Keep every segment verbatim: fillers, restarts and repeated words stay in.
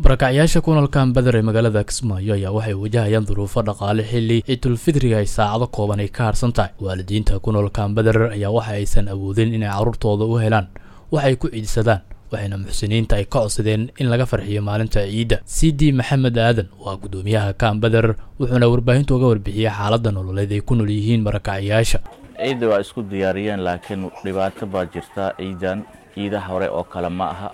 barakacayaasha ku noolkan Badar ee magaalada Kismaayo ayaa waxay wajahayaan duruufo dhaqaale xilli Ciidul Fidriga ay saacado kooban ay ka harsan tahay. Waalidiinta ku noolkan Badar ayaa waxa aysan awoodin inay carruurtooda u helaan wax ay ku ciidsadaan, waxayna muxsiniinta ay ka codsadeen in laga farxiyo maalinta ciida. Sidi Maxamed Aadan waa gudoomiyaha kan Badar, wuxuuna warbaahinta uga warbixiyay xaaladda nololeed ay ku nool yihiin barakacayaasha. ciida waa isku diyaariyeen laakiin dhibaato baa jirta. ciidan ciidaha hore oo kale ma aha.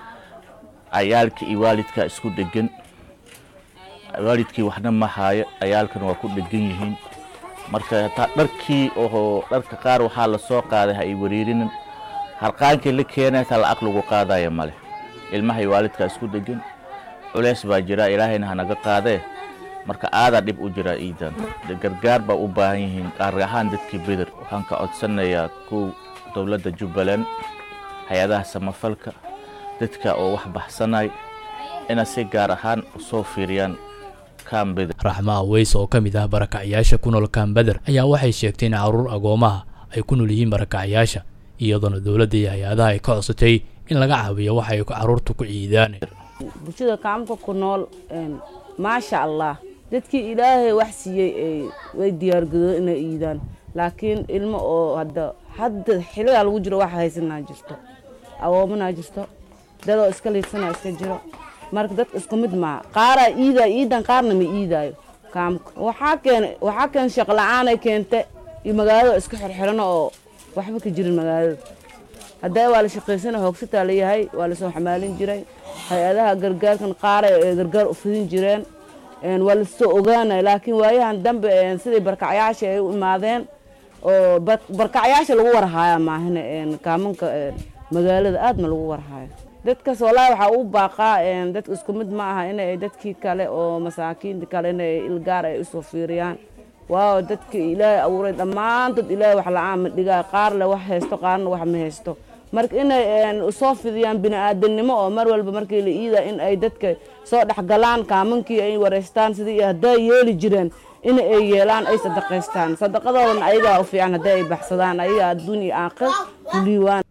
ayaalka iyo waalidka isku dhegan, waalidkii waxna ma haayo, ayaalkan waa ku dhegan yihiin. marka dharkii oo dharka qaar waxaa la soo qaaday ha ay wariirinin, harqaankii la keenay ta lacag lagu qaadayo male. ilmaha iyo waalidka isku dhegan, culeys baa jira, ilaahayna ha naga qaadee. marka aada dhib u jira ciidan, gargaar baa u baahan yihiin. qaar ahaan dadkii Badar waxaan ka codsanayaa ku dawladda Jubbaland, hay'adaha samafalka, dadka oo wax baxsanay ina si gaar ahaan u soo fiiriyaan kan Badar. Raxma Aweys oo kamid ah barakacayaasha ku nool kan Badar ayaa waxay sheegtay in carruur agoomaha ay ku nool yihiin barakacayaasha, iyadoo dawladda iyo hay'adaha ay ka codsatay in laga caawiyo wax ay carruurtu ku ciidaan. bulshada kaamka ku nool ma sha Allah dadkii Ilaahay wax siiyay way diyaar garoon inay ciidaan, laakiin ilmo oo hadda hadda xilliga lagu jiro wax haysanaa jirto, awoomana jirto, dad iska liidsana iska jiro. marka dad isku mid ma qaara ciida ciidan qaarna ma ciidaayo. kaamka waxa keen waxa keen shaqo la'aan ay keentay iyo magaalada iska xirxiran oo waxba ka jirin magaalada. hadda waa la shaqeysana hoogsata leeyahay, waa la soo xamaalin jiray. hay'adaha gargaarkan qaar ee gargaar u fidin jireen een waa la soo ogaanay, laakiin waayahan dambe sidii barakacayaasha ay u imaadeen oo barakacayaasha lagu warhaaya maahna een kaamanka magaalada aad ma lagu warhaaya. dadkaas walaa waxa uu baaqaa een dad isku mid ma aha inay dadkii kale oo masaakiinta kale inay ilgaar ay soo fiiriyaan. waaw dadkii Ilaahay abuuray dhammaan dad Ilaahay wax la'aan ma dhigaa, qaar le wax haysto qaarna wax ma haysto. marka inay een soo fidiyaan bini'aadanimo oo mar walba markii la iida in ay dadka soo dhaxgalaan kaamankii ay wareystaan sidii hadday yeeli jireen in ay yeelaan ay sadaqaystaan. sadaqadoodana ayaga u fiican hadday ay baxsadaan, ayaga adduun iyo aakhir ku liiwaan.